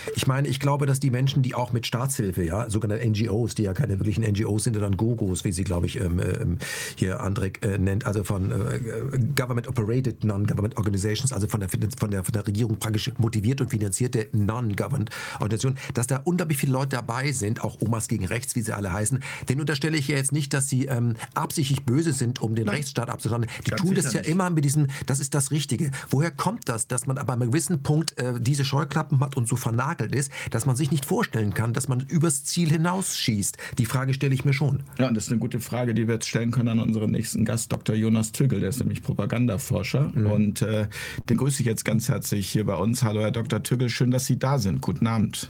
Ich meine, ich glaube, dass die Menschen, die auch mit Staatshilfe, ja, sogenannte NGOs, die ja keine wirklichen NGOs sind, sondern GOGOs, wie sie, glaube ich, hier André nennt, also von Government Operated Non-Government Organizations, also von der Regierung praktisch motiviert und finanzierte Non-Government Organisationen, dass da unglaublich viele Leute dabei sind, auch Omas gegen Rechts, wie sie alle heißen. Den unterstelle ich ja jetzt nicht, dass sie absichtlich böse sind, um den Rechtsstaat abzuschlagen. Die tun das ja nicht. Immer mit diesem, das ist das Richtige. Woher kommt das, dass man aber an einem gewissen Punkt diese Scheuklappen hat und so vernagelt ist, dass man sich nicht vorstellen kann, dass man übers Ziel hinausschießt? Die Frage stelle ich mir schon. Ja, und das ist eine gute Frage, die wir jetzt stellen können an unseren nächsten Gast, Dr. Jonas Tügel, der ist nämlich Propagandaforscher. Und den grüße ich jetzt ganz herzlich hier bei uns. Hallo, Herr Dr. Tügel, schön, dass Sie da sind. Guten Abend.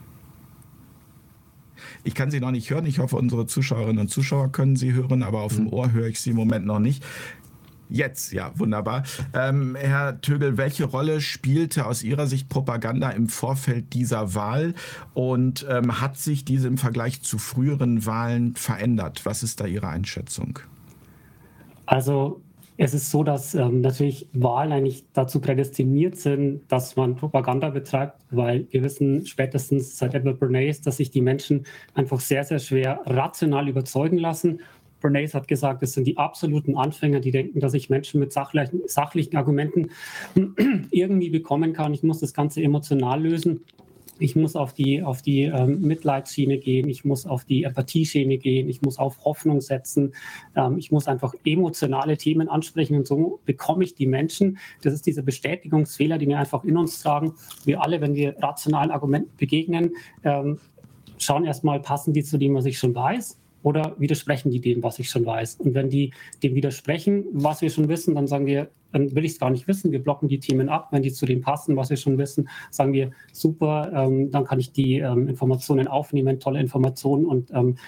Ich kann Sie noch nicht hören. Ich hoffe, unsere Zuschauerinnen und Zuschauer können Sie hören, aber auf dem Ohr höre ich Sie im Moment noch nicht. Jetzt, ja, wunderbar. Herr Tügel, welche Rolle spielte aus Ihrer Sicht Propaganda im Vorfeld dieser Wahl und hat sich diese im Vergleich zu früheren Wahlen verändert? Was ist da Ihre Einschätzung? Also es ist so, dass natürlich Wahlen eigentlich dazu prädestiniert sind, dass man Propaganda betreibt, weil wir wissen spätestens seit Edward Bernays, dass sich die Menschen einfach sehr, sehr schwer rational überzeugen lassen. Bernays hat gesagt, es sind die absoluten Anfänger, die denken, dass ich Menschen mit sachlichen Argumenten irgendwie bekommen kann. Ich muss das Ganze emotional lösen. Ich muss auf die Mitleidsschiene gehen, ich muss auf die Empathieschiene gehen, ich muss auf Hoffnung setzen, ich muss einfach emotionale Themen ansprechen und so bekomme ich die Menschen. Das ist dieser Bestätigungsfehler, den wir einfach in uns tragen. Wir alle, wenn wir rationalen Argumenten begegnen, schauen erstmal, passen die zu dem, was ich schon weiß? Oder widersprechen die dem, was ich schon weiß? Und wenn die dem widersprechen, was wir schon wissen, dann sagen wir, dann will ich es gar nicht wissen. Wir blocken die Themen ab. Wenn die zu dem passen, was wir schon wissen, sagen wir, super, dann kann ich die Informationen aufnehmen, tolle Informationen. Und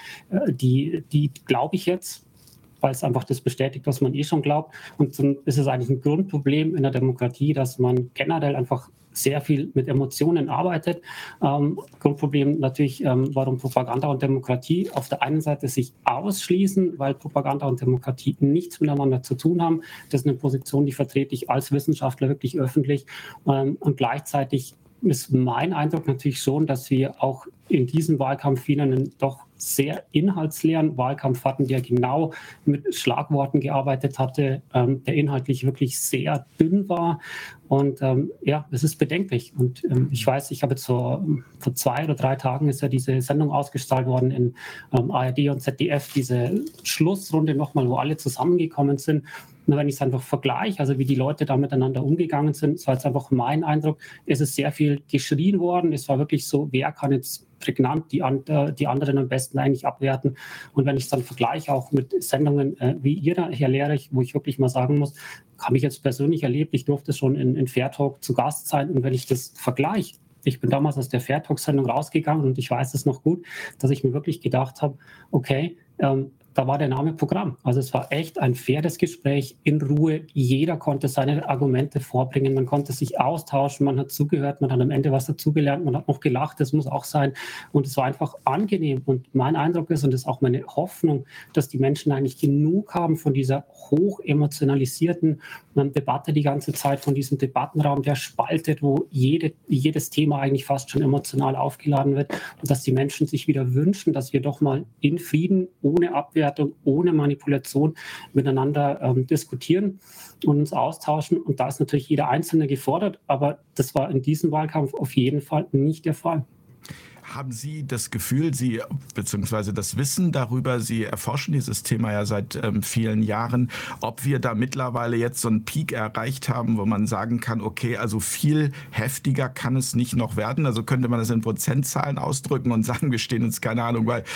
die glaube ich jetzt, weil es einfach das bestätigt, was man eh schon glaubt. Und dann ist es eigentlich ein Grundproblem in der Demokratie, dass man generell einfach sehr viel mit Emotionen arbeitet. Grundproblem natürlich, warum Propaganda und Demokratie auf der einen Seite sich ausschließen, weil Propaganda und Demokratie nichts miteinander zu tun haben. Das ist eine Position, die vertrete ich als Wissenschaftler wirklich öffentlich. Und gleichzeitig ist mein Eindruck natürlich schon, dass wir auch in diesem Wahlkampf wieder einen doch sehr inhaltsleeren Wahlkampf hatten, der genau mit Schlagworten gearbeitet hatte, der inhaltlich wirklich sehr dünn war. Und es ist bedenklich. Und ich weiß, ich habe jetzt vor 2 oder 3 Tagen ist ja diese Sendung ausgestrahlt worden in ARD und ZDF, diese Schlussrunde nochmal, wo alle zusammengekommen sind. Und wenn ich es einfach vergleiche, also wie die Leute da miteinander umgegangen sind, das war jetzt einfach mein Eindruck, es ist sehr viel geschrien worden. Es war wirklich so, wer kann jetzt prägnant die anderen am besten eigentlich abwerten. Und wenn ich es dann vergleiche, auch mit Sendungen wie Ihrer, Herr Lehrich, wo ich wirklich mal sagen muss, habe ich jetzt persönlich erlebt, ich durfte schon in Fair Talk zu Gast sein. Und wenn ich das vergleiche, ich bin damals aus der Fair Talk-Sendung rausgegangen und ich weiß es noch gut, dass ich mir wirklich gedacht habe, okay, da war der Name Programm. Also es war echt ein faires Gespräch in Ruhe. Jeder konnte seine Argumente vorbringen. Man konnte sich austauschen. Man hat zugehört. Man hat am Ende was dazugelernt. Man hat noch gelacht. Das muss auch sein. Und es war einfach angenehm. Und mein Eindruck ist, und das ist auch meine Hoffnung, dass die Menschen eigentlich genug haben von dieser hoch emotionalisierten Debatte die ganze Zeit, von diesem Debattenraum, der spaltet, wo jedes Thema eigentlich fast schon emotional aufgeladen wird. Und dass die Menschen sich wieder wünschen, dass wir doch mal in Frieden, ohne Abwehr, ohne Manipulation miteinander diskutieren und uns austauschen. Und da ist natürlich jeder Einzelne gefordert, aber das war in diesem Wahlkampf auf jeden Fall nicht der Fall. Haben Sie das Gefühl, beziehungsweise das Wissen darüber, Sie erforschen dieses Thema ja seit vielen Jahren, ob wir da mittlerweile jetzt so einen Peak erreicht haben, wo man sagen kann, okay, also viel heftiger kann es nicht noch werden? Also könnte man das in Prozentzahlen ausdrücken und sagen, wir stehen jetzt, keine Ahnung, bei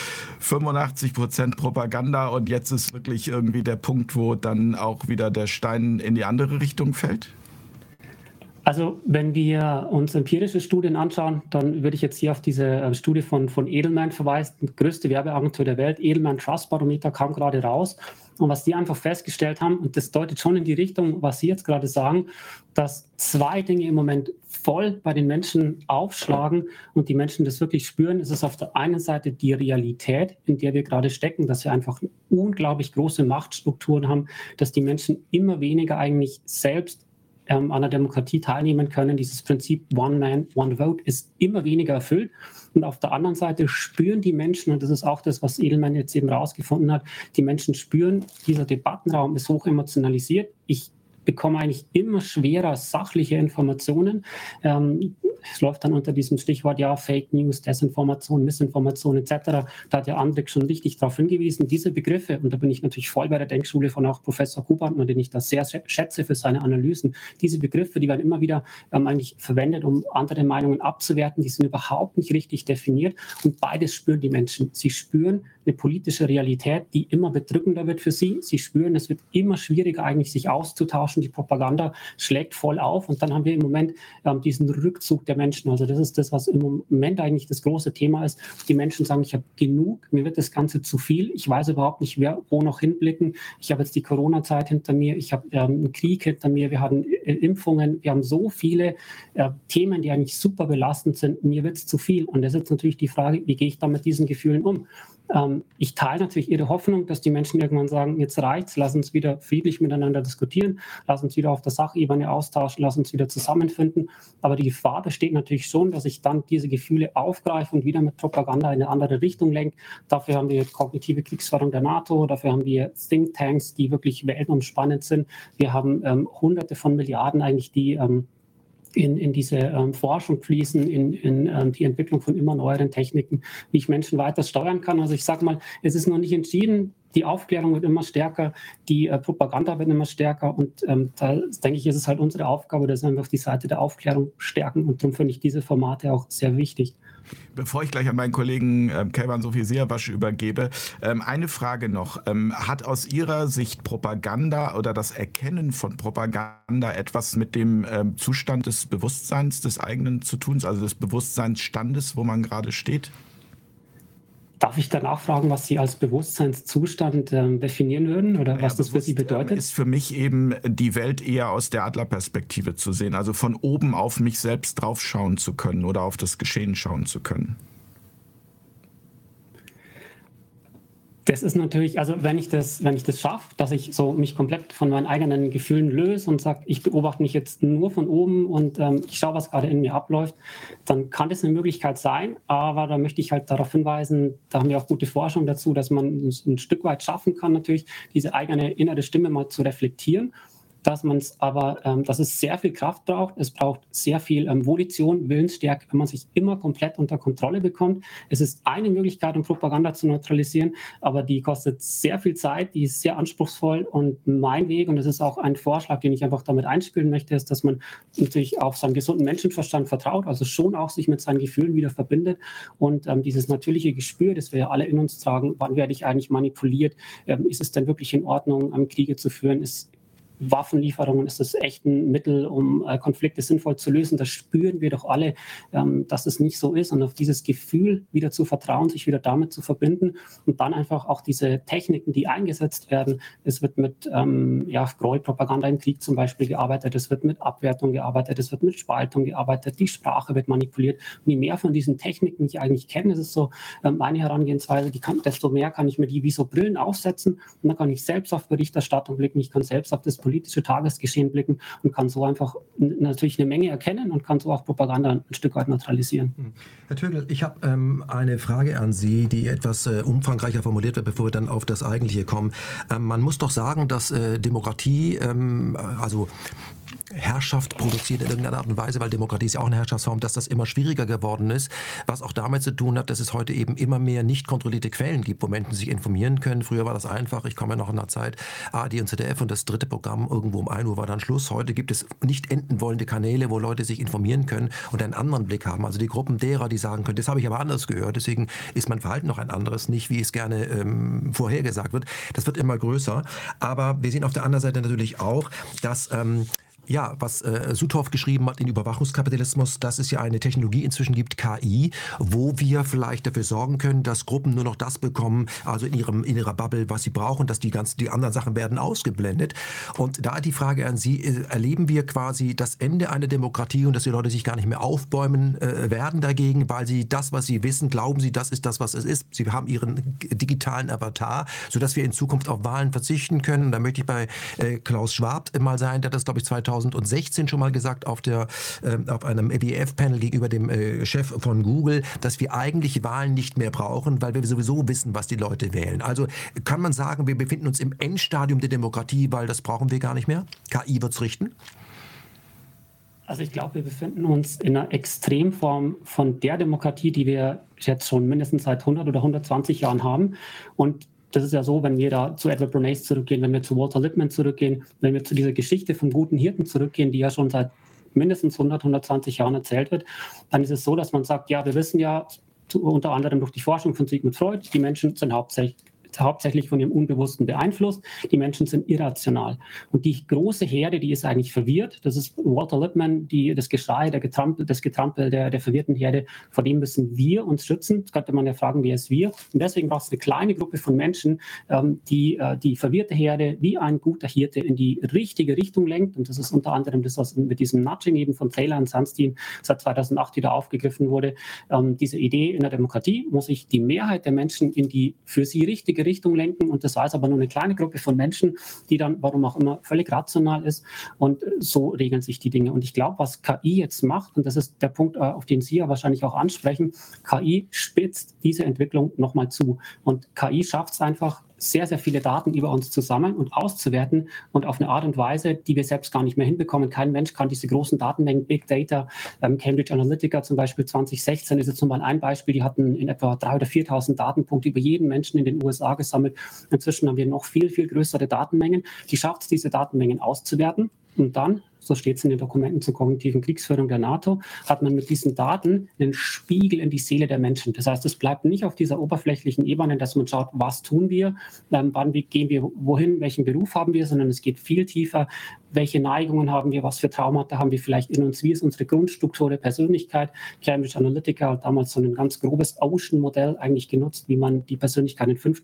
85% Propaganda und jetzt ist wirklich irgendwie der Punkt, wo dann auch wieder der Stein in die andere Richtung fällt? Also wenn wir uns empirische Studien anschauen, dann würde ich jetzt hier auf diese Studie von Edelman verweisen, die größte Werbeagentur der Welt. Edelman Trust Barometer kam gerade raus. Und was die einfach festgestellt haben, und das deutet schon in die Richtung, was Sie jetzt gerade sagen, dass 2 Dinge im Moment voll bei den Menschen aufschlagen und die Menschen das wirklich spüren. Es ist auf der einen Seite die Realität, in der wir gerade stecken, dass wir einfach unglaublich große Machtstrukturen haben, dass die Menschen immer weniger eigentlich selbst an der Demokratie teilnehmen können. Dieses Prinzip One Man, One Vote ist immer weniger erfüllt. Und auf der anderen Seite spüren die Menschen, und das ist auch das, was Edelman jetzt eben rausgefunden hat, die Menschen spüren, dieser Debattenraum ist hoch emotionalisiert. Ich bekomme eigentlich immer schwerer sachliche Informationen. Es läuft dann unter diesem Stichwort ja Fake News, Desinformation, Missinformation etc. Da hat ja Andrik schon richtig darauf hingewiesen. Diese Begriffe, und da bin ich natürlich voll bei der Denkschule von auch Professor Kubantner, den ich da sehr schätze für seine Analysen. Diese Begriffe, die werden immer wieder eigentlich verwendet, um andere Meinungen abzuwerten. Die sind überhaupt nicht richtig definiert. Und beides spüren die Menschen. Sie spüren eine politische Realität, die immer bedrückender wird für sie. Sie spüren, es wird immer schwieriger eigentlich, sich auszutauschen. Die Propaganda schlägt voll auf. Und dann haben wir im Moment diesen Rückzug der Menschen. Also das ist das, was im Moment eigentlich das große Thema ist. Die Menschen sagen, ich habe genug, mir wird das Ganze zu viel. Ich weiß überhaupt nicht, wo noch hinblicken. Ich habe jetzt die Corona-Zeit hinter mir. Ich habe einen Krieg hinter mir. Wir haben Impfungen. Wir haben so viele Themen, die eigentlich super belastend sind. Mir wird es zu viel. Und das ist jetzt natürlich die Frage, wie gehe ich da mit diesen Gefühlen um? Ich teile natürlich Ihre Hoffnung, dass die Menschen irgendwann sagen, jetzt reicht's, lass uns wieder friedlich miteinander diskutieren, lass uns wieder auf der Sachebene austauschen, lass uns wieder zusammenfinden. Aber die Gefahr besteht natürlich schon, dass ich dann diese Gefühle aufgreife und wieder mit Propaganda in eine andere Richtung lenke. Dafür haben wir kognitive Kriegsführung der NATO, dafür haben wir Thinktanks, die wirklich weltumspannend sind. Wir haben Hunderte von Milliarden eigentlich, die in diese Forschung fließen, in die Entwicklung von immer neueren Techniken, wie ich Menschen weiter steuern kann. Also ich sage mal, es ist noch nicht entschieden. Die Aufklärung wird immer stärker, die Propaganda wird immer stärker und da denke ich, ist es halt unsere Aufgabe, dass wir auf die Seite der Aufklärung stärken und darum finde ich diese Formate auch sehr wichtig. Bevor ich gleich an meinen Kollegen Keyvan Sophie-Siavash übergebe, eine Frage noch. Hat aus Ihrer Sicht Propaganda oder das Erkennen von Propaganda etwas mit dem Zustand des Bewusstseins des eigenen zu tun, also des Bewusstseinsstandes, wo man gerade steht? Darf ich danach fragen, was Sie als Bewusstseinszustand definieren würden oder was das für Sie bedeutet? Ist für mich eben die Welt eher aus der Adlerperspektive zu sehen, also von oben auf mich selbst draufschauen zu können oder auf das Geschehen schauen zu können. Das ist natürlich, also wenn ich das schaffe, dass ich so mich komplett von meinen eigenen Gefühlen löse und sage, ich beobachte mich jetzt nur von oben und ich schaue, was gerade in mir abläuft, dann kann das eine Möglichkeit sein, aber da möchte ich halt darauf hinweisen, da haben wir auch gute Forschung dazu, dass man es ein Stück weit schaffen kann, natürlich diese eigene innere Stimme mal zu reflektieren. Dass es sehr viel Kraft braucht. Es braucht sehr viel Volition, Willensstärke, wenn man sich immer komplett unter Kontrolle bekommt. Es ist eine Möglichkeit, um Propaganda zu neutralisieren, aber die kostet sehr viel Zeit, die ist sehr anspruchsvoll und mein Weg, und das ist auch ein Vorschlag, den ich einfach damit einspielen möchte, ist, dass man natürlich auf seinen gesunden Menschenverstand vertraut, also schon auch sich mit seinen Gefühlen wieder verbindet und dieses natürliche Gespür, das wir ja alle in uns tragen, wann werde ich eigentlich manipuliert, ist es denn wirklich in Ordnung, Kriege zu führen, Waffenlieferungen, ist das echt ein Mittel, um Konflikte sinnvoll zu lösen. Das spüren wir doch alle, dass es nicht so ist. Und auf dieses Gefühl wieder zu vertrauen, sich wieder damit zu verbinden und dann einfach auch diese Techniken, die eingesetzt werden. Es wird mit Gräuelpropaganda im Krieg zum Beispiel gearbeitet, es wird mit Abwertung gearbeitet, es wird mit Spaltung gearbeitet, die Sprache wird manipuliert. Und je mehr von diesen Techniken ich eigentlich kenne, das ist so meine Herangehensweise, desto mehr kann ich mir die wie so Brillen aufsetzen und dann kann ich selbst auf Berichterstattung blicken, ich kann selbst auf das politische Tagesgeschehen blicken und kann so einfach natürlich eine Menge erkennen und kann so auch Propaganda ein Stück weit neutralisieren. Herr Tögel, ich habe eine Frage an Sie, die etwas umfangreicher formuliert wird, bevor wir dann auf das Eigentliche kommen. Man muss doch sagen, dass Demokratie, also Herrschaft produziert in irgendeiner Art und Weise, weil Demokratie ist ja auch eine Herrschaftsform, dass das immer schwieriger geworden ist, was auch damit zu tun hat, dass es heute eben immer mehr nicht kontrollierte Quellen gibt, wo Menschen sich informieren können. Früher war das einfach, ich komme ja noch in einer Zeit, ARD und ZDF und das dritte Programm irgendwo um 1 Uhr war dann Schluss. Heute gibt es nicht enden wollende Kanäle, wo Leute sich informieren können und einen anderen Blick haben. Also die Gruppen derer, die sagen können, das habe ich aber anders gehört, deswegen ist mein Verhalten noch ein anderes, nicht wie es gerne vorhergesagt wird. Das wird immer größer, aber wir sehen auf der anderen Seite natürlich auch, dass was Suthoff geschrieben hat in Überwachungskapitalismus, dass es ja eine Technologie inzwischen gibt, KI, wo wir vielleicht dafür sorgen können, dass Gruppen nur noch das bekommen, also in ihrer Bubble, was sie brauchen, dass die anderen Sachen werden ausgeblendet. Und da die Frage an Sie, erleben wir quasi das Ende einer Demokratie und dass die Leute sich gar nicht mehr aufbäumen werden dagegen, weil sie das, was sie wissen, glauben sie, das ist das, was es ist. Sie haben ihren digitalen Avatar, sodass wir in Zukunft auf Wahlen verzichten können. Da möchte ich bei Klaus Schwab mal sein, der das, glaube ich, 2000 2016 schon mal gesagt auf einem EBF-Panel gegenüber dem Chef von Google, dass wir eigentlich Wahlen nicht mehr brauchen, weil wir sowieso wissen, was die Leute wählen. Also kann man sagen, wir befinden uns im Endstadium der Demokratie, weil das brauchen wir gar nicht mehr? KI wird's richten? Also ich glaube, wir befinden uns in einer Extremform von der Demokratie, die wir jetzt schon mindestens seit 100 oder 120 Jahren haben. Und das ist ja so, wenn wir da zu Edward Bernays zurückgehen, wenn wir zu Walter Lippmann zurückgehen, wenn wir zu dieser Geschichte vom guten Hirten zurückgehen, die ja schon seit mindestens 100, 120 Jahren erzählt wird, dann ist es so, dass man sagt, ja, wir wissen ja unter anderem durch die Forschung von Sigmund Freud, die Menschen sind hauptsächlich von ihrem Unbewussten beeinflusst. Die Menschen sind irrational. Und die große Herde, die ist eigentlich verwirrt. Das ist Walter Lippmann, das Geschrei, das Getrampel der verwirrten Herde. Vor dem müssen wir uns schützen. Jetzt könnte man ja fragen, wer ist wir? Und deswegen braucht es eine kleine Gruppe von Menschen, die die verwirrte Herde wie ein guter Hirte in die richtige Richtung lenkt. Und das ist unter anderem das, was mit diesem Nudging eben von Taylor und Sunstein seit 2008 wieder aufgegriffen wurde. Diese Idee, in der Demokratie muss sich die Mehrheit der Menschen in die für sie richtige Richtung lenken, und das weiß aber nur eine kleine Gruppe von Menschen, die dann, warum auch immer, völlig rational ist, und so regeln sich die Dinge. Und ich glaube, was KI jetzt macht, und das ist der Punkt, auf den Sie ja wahrscheinlich auch ansprechen, KI spitzt diese Entwicklung nochmal zu, und KI schafft es einfach, sehr, sehr viele Daten über uns zu sammeln und auszuwerten, und auf eine Art und Weise, die wir selbst gar nicht mehr hinbekommen. Kein Mensch kann diese großen Datenmengen, Big Data, Cambridge Analytica zum Beispiel 2016 ist jetzt mal ein Beispiel, die hatten in etwa 3.000 oder 4.000 Datenpunkte über jeden Menschen in den USA gesammelt. Inzwischen haben wir noch viel, viel größere Datenmengen. Die schafft es, diese Datenmengen auszuwerten, und dann, so steht es in den Dokumenten zur kognitiven Kriegsführung der NATO, hat man mit diesen Daten einen Spiegel in die Seele der Menschen. Das heißt, es bleibt nicht auf dieser oberflächlichen Ebene, dass man schaut, was tun wir, wann gehen wir wohin, welchen Beruf haben wir, sondern es geht viel tiefer, welche Neigungen haben wir, was für Traumata haben wir vielleicht in uns, wie ist unsere Grundstruktur der Persönlichkeit. Cambridge Analytica hat damals so ein ganz grobes Ocean-Modell eigentlich genutzt, wie man die Persönlichkeit in 5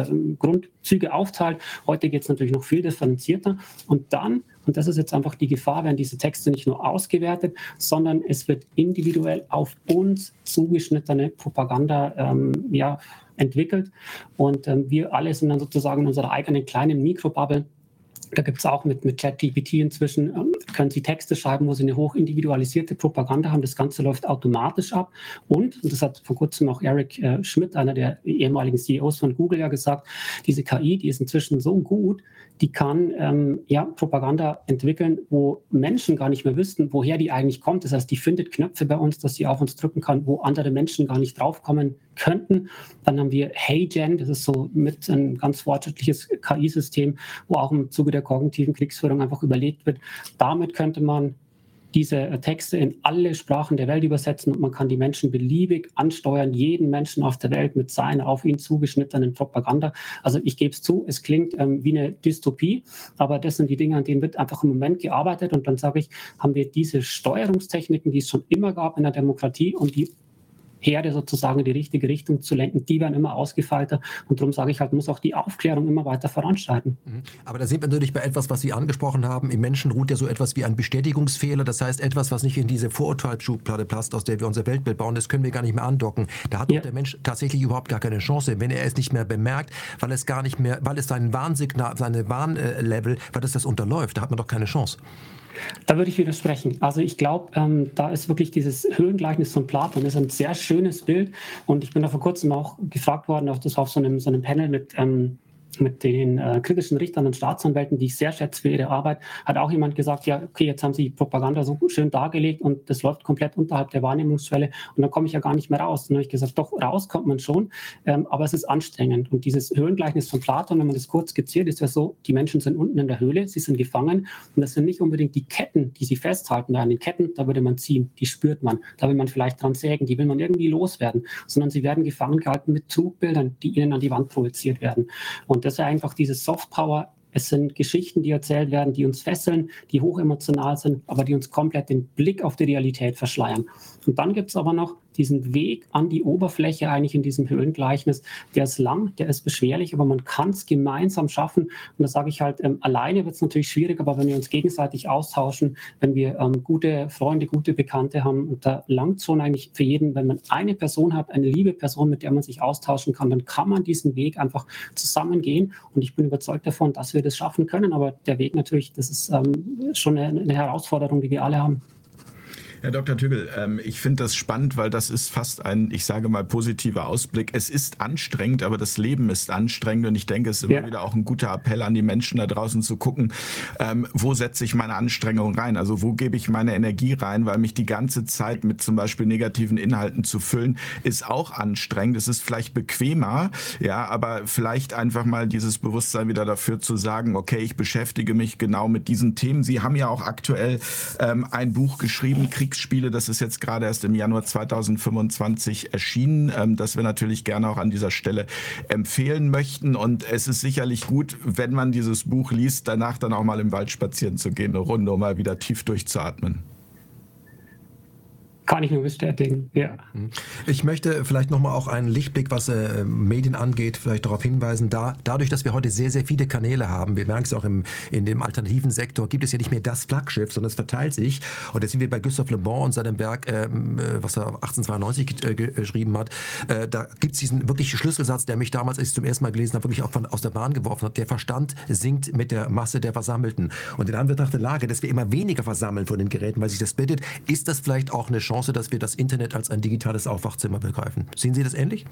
Grundzüge aufteilt. Heute geht es natürlich noch viel differenzierter, und dann, und das ist jetzt einfach die Gefahr, werden diese Texte nicht nur ausgewertet, sondern es wird individuell auf uns zugeschnittene Propaganda entwickelt, und wir alle sind dann sozusagen in unserer eigenen kleinen Mikrobubble. Da gibt es auch mit ChatGPT inzwischen, können Sie Texte schreiben, wo Sie eine hoch individualisierte Propaganda haben. Das Ganze läuft automatisch ab. Und das hat vor kurzem auch Eric Schmidt, einer der ehemaligen CEOs von Google, ja gesagt, diese KI, die ist inzwischen so gut, die kann Propaganda entwickeln, wo Menschen gar nicht mehr wüssten, woher die eigentlich kommt. Das heißt, die findet Knöpfe bei uns, dass sie auf uns drücken kann, wo andere Menschen gar nicht draufkommen könnten. Dann haben wir HeyGen, das ist so mit ein ganz fortschrittliches KI-System, wo auch im Zuge der kognitiven Kriegsführung einfach überlegt wird, damit könnte man diese Texte in alle Sprachen der Welt übersetzen, und man kann die Menschen beliebig ansteuern, jeden Menschen auf der Welt mit seiner auf ihn zugeschnittenen Propaganda. Also ich gebe es zu, es klingt wie eine Dystopie, aber das sind die Dinge, an denen wird einfach im Moment gearbeitet, und dann sage ich, haben wir diese Steuerungstechniken, die es schon immer gab in der Demokratie, um die Herde sozusagen in die richtige Richtung zu lenken, die werden immer ausgefeilter, und darum sage ich halt, muss auch die Aufklärung immer weiter voranschreiten. Aber da sind wir natürlich bei etwas, was Sie angesprochen haben. Im Menschen ruht ja so etwas wie ein Bestätigungsfehler, das heißt etwas, was nicht in diese Vorurteilsschublade passt, aus der wir unser Weltbild bauen, das können wir gar nicht mehr andocken. Da hat der Mensch tatsächlich überhaupt gar keine Chance, wenn er es nicht mehr bemerkt, weil es sein Warnsignal, seine Warnlevel, weil das unterläuft, da hat man doch keine Chance. Da würde ich widersprechen. Also ich glaube, da ist wirklich dieses Höhlengleichnis von Platon, das ist ein sehr schönes Bild, und ich bin da vor kurzem auch gefragt worden, das war auf so einem Panel mit den kritischen Richtern und Staatsanwälten, die ich sehr schätze für ihre Arbeit, hat auch jemand gesagt, ja, okay, jetzt haben Sie Propaganda so schön dargelegt und das läuft komplett unterhalb der Wahrnehmungsschwelle, und dann komme ich ja gar nicht mehr raus. Dann habe ich gesagt, doch, raus kommt man schon, aber es ist anstrengend. Und dieses Höhlengleichnis von Platon, wenn man das kurz skizziert, ist ja so, die Menschen sind unten in der Höhle, sie sind gefangen, und das sind nicht unbedingt die Ketten, die sie festhalten. An den Ketten, da würde man ziehen, die spürt man, da will man vielleicht dran sägen, die will man irgendwie loswerden, sondern sie werden gefangen gehalten mit Zugbildern, die ihnen an die Wand projiziert werden. Und das ist einfach dieses Softpower. Es sind Geschichten, die erzählt werden, die uns fesseln, die hochemotional sind, aber die uns komplett den Blick auf die Realität verschleiern. Und dann gibt es aber noch diesen Weg an die Oberfläche eigentlich in diesem Höhlengleichnis, der ist lang, der ist beschwerlich, aber man kann es gemeinsam schaffen. Und da sage ich halt, alleine wird es natürlich schwierig, aber wenn wir uns gegenseitig austauschen, wenn wir gute Freunde, gute Bekannte haben, und da langt schon eigentlich für jeden, wenn man eine Person hat, eine liebe Person, mit der man sich austauschen kann, dann kann man diesen Weg einfach zusammengehen. Und ich bin überzeugt davon, dass wir das schaffen können. Aber der Weg natürlich, das ist schon eine Herausforderung, die wir alle haben. Herr Dr. Tügel, ich finde das spannend, weil das ist fast ein, ich sage mal, positiver Ausblick. Es ist anstrengend, aber das Leben ist anstrengend und ich denke, es ist immer wieder auch ein guter Appell an die Menschen da draußen zu gucken, wo setze ich meine Anstrengung rein? Also wo gebe ich meine Energie rein? Weil mich die ganze Zeit mit zum Beispiel negativen Inhalten zu füllen, ist auch anstrengend. Es ist vielleicht bequemer, ja, aber vielleicht einfach mal dieses Bewusstsein wieder dafür zu sagen, okay, ich beschäftige mich genau mit diesen Themen. Sie haben ja auch aktuell ein Buch geschrieben, Kriegsspiele, das ist jetzt gerade erst im Januar 2025 erschienen, das wir natürlich gerne auch an dieser Stelle empfehlen möchten. Und es ist sicherlich gut, wenn man dieses Buch liest, danach dann auch mal im Wald spazieren zu gehen, eine Runde, um mal wieder tief durchzuatmen. Kann ich nur bestätigen, ja. Ich möchte vielleicht nochmal auch einen Lichtblick, was Medien angeht, vielleicht darauf hinweisen, dadurch, dass wir heute sehr, sehr viele Kanäle haben, wir merken es auch in dem alternativen Sektor, gibt es ja nicht mehr das Flaggschiff, sondern es verteilt sich. Und da sind wir bei Gustave Le Bon und seinem Werk, was er 1892 geschrieben hat, da gibt es diesen wirklich Schlüsselsatz, der mich damals, als ich zum ersten Mal gelesen habe, wirklich auch aus der Bahn geworfen hat. Der Verstand sinkt mit der Masse der Versammelten. Und in Anbetracht der Lage, dass wir immer weniger versammeln von den Geräten, weil sich das splittet, ist das vielleicht auch eine Chance, dass wir das Internet als ein digitales Aufwachzimmer begreifen. Sehen Sie das ähnlich?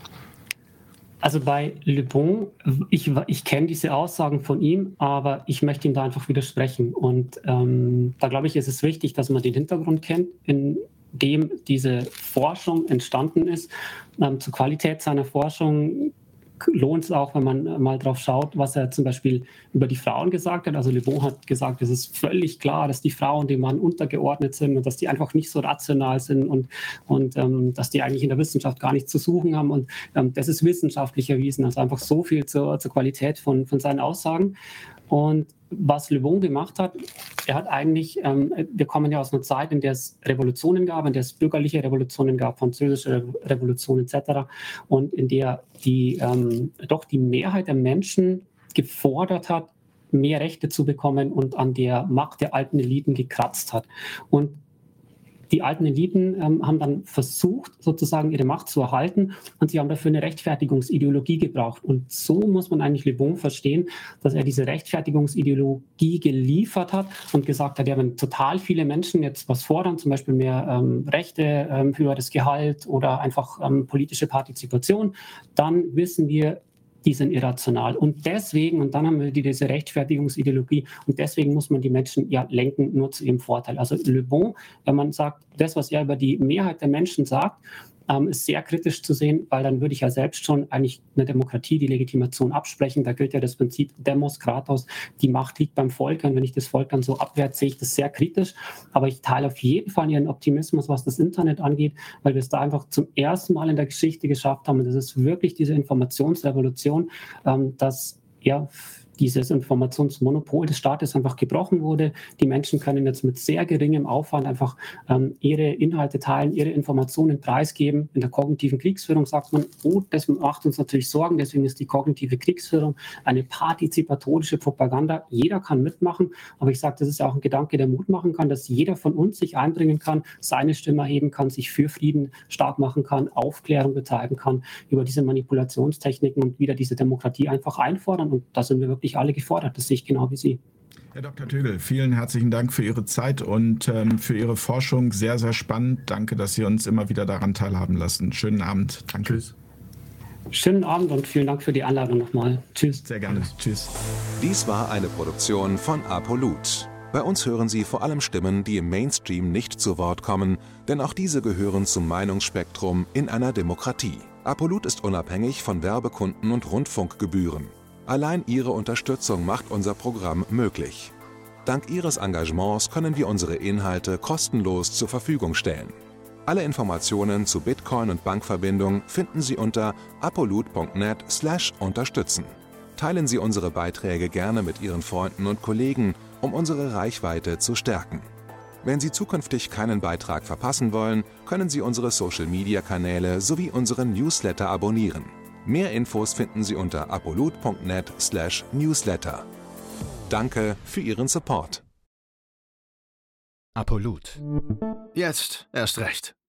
Also bei Le Bon, ich kenne diese Aussagen von ihm, aber ich möchte ihm da einfach widersprechen. Und da glaube ich, ist es wichtig, dass man den Hintergrund kennt, in dem diese Forschung entstanden ist. Zur Qualität seiner Forschung lohnt es auch, wenn man mal drauf schaut, was er zum Beispiel über die Frauen gesagt hat. Also Le Bon hat gesagt, es ist völlig klar, dass die Frauen dem Mann untergeordnet sind und dass die einfach nicht so rational sind und dass die eigentlich in der Wissenschaft gar nichts zu suchen haben. Und das ist wissenschaftlich erwiesen. Also einfach so viel zur Qualität von seinen Aussagen. Und was Le Bon gemacht hat, er hat eigentlich, wir kommen ja aus einer Zeit, in der es Revolutionen gab, in der es bürgerliche Revolutionen gab, französische Revolution etc. und in der die Mehrheit der Menschen gefordert hat, mehr Rechte zu bekommen und an der Macht der alten Eliten gekratzt hat. Und die alten Eliten haben dann versucht, sozusagen ihre Macht zu erhalten und sie haben dafür eine Rechtfertigungsideologie gebraucht. Und so muss man eigentlich Le Bon verstehen, dass er diese Rechtfertigungsideologie geliefert hat und gesagt hat, ja, wenn total viele Menschen jetzt was fordern, zum Beispiel mehr Rechte, höheres Gehalt oder einfach politische Partizipation, dann wissen wir, die sind irrational. Und deswegen, und dann haben wir diese Rechtfertigungsideologie, und deswegen muss man die Menschen ja lenken, nur zu ihrem Vorteil. Also Le Bon, wenn man sagt, das, was er über die Mehrheit der Menschen sagt, ist sehr kritisch zu sehen, weil dann würde ich ja selbst schon eigentlich eine Demokratie die Legitimation absprechen. Da gilt ja das Prinzip Demos Kratos, die Macht liegt beim Volk. Und wenn ich das Volk dann so abwehrt, sehe ich das sehr kritisch. Aber ich teile auf jeden Fall Ihren Optimismus, was das Internet angeht, weil wir es da einfach zum ersten Mal in der Geschichte geschafft haben. Und das ist wirklich diese Informationsrevolution, dass ja dieses Informationsmonopol des Staates einfach gebrochen wurde. Die Menschen können jetzt mit sehr geringem Aufwand einfach ihre Inhalte teilen, ihre Informationen preisgeben. In der kognitiven Kriegsführung sagt man, oh, das macht uns natürlich Sorgen, deswegen ist die kognitive Kriegsführung eine partizipatorische Propaganda. Jeder kann mitmachen, aber ich sage, das ist ja auch ein Gedanke, der Mut machen kann, dass jeder von uns sich einbringen kann, seine Stimme erheben kann, sich für Frieden stark machen kann, Aufklärung betreiben kann über diese Manipulationstechniken und wieder diese Demokratie einfach einfordern. Und da sind wir wirklich alle gefordert, das sehe ich genau wie Sie. Herr Dr. Tügel, vielen herzlichen Dank für Ihre Zeit und für Ihre Forschung. Sehr, sehr spannend. Danke, dass Sie uns immer wieder daran teilhaben lassen. Schönen Abend. Danke. Tschüss. Schönen Abend und vielen Dank für die Einladung nochmal. Tschüss. Sehr gerne. Tschüss. Dies war eine Produktion von ApoLut. Bei uns hören Sie vor allem Stimmen, die im Mainstream nicht zu Wort kommen, denn auch diese gehören zum Meinungsspektrum in einer Demokratie. ApoLut ist unabhängig von Werbekunden und Rundfunkgebühren. Allein Ihre Unterstützung macht unser Programm möglich. Dank Ihres Engagements können wir unsere Inhalte kostenlos zur Verfügung stellen. Alle Informationen zu Bitcoin und Bankverbindung finden Sie unter apolut.net/unterstützen. Teilen Sie unsere Beiträge gerne mit Ihren Freunden und Kollegen, um unsere Reichweite zu stärken. Wenn Sie zukünftig keinen Beitrag verpassen wollen, können Sie unsere Social-Media-Kanäle sowie unseren Newsletter abonnieren. Mehr Infos finden Sie unter apolut.net/newsletter. Danke für Ihren Support. Apolut. Jetzt erst recht.